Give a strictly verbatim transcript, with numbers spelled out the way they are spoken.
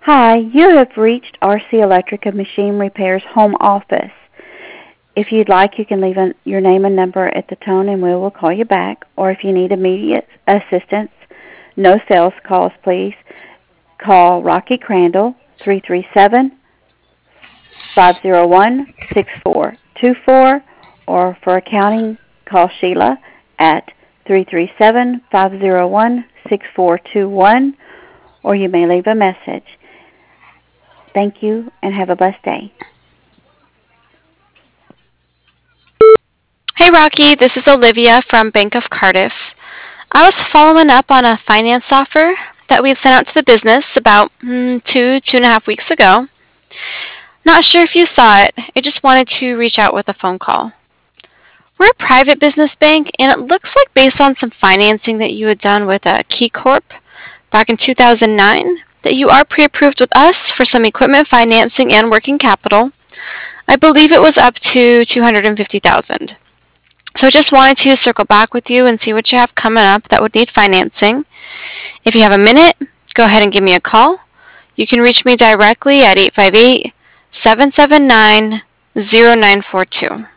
Hi, you have reached R C Electric and Machine Repair's home office. If you'd like, you can leave an, your name and number at the tone and we will call you back. Or if you need immediate assistance, no sales calls, please, call Rocky Crandall, three three seven, five zero one, six four two four, or for accounting, call Sheila at three three seven, five zero one, six four two one, or you may leave a message. Thank you and have a blessed day. Hey Rocky, this is Olivia from Bank of Cardiff. I was following up on a finance offer that we had sent out to the business about mm, two, two and a half weeks ago. Not sure if you saw it. I just wanted to reach out with a phone call. We're a private business bank, and it looks like based on some financing that you had done with a Key Corp back in two thousand nine, that you are pre-approved with us for some equipment financing and working capital. I believe it was up to two hundred fifty thousand dollars. So I just wanted to circle back with you and see what you have coming up that would need financing. If you have a minute, go ahead and give me a call. You can reach me directly at eight five eight, seven seven nine, zero nine four two.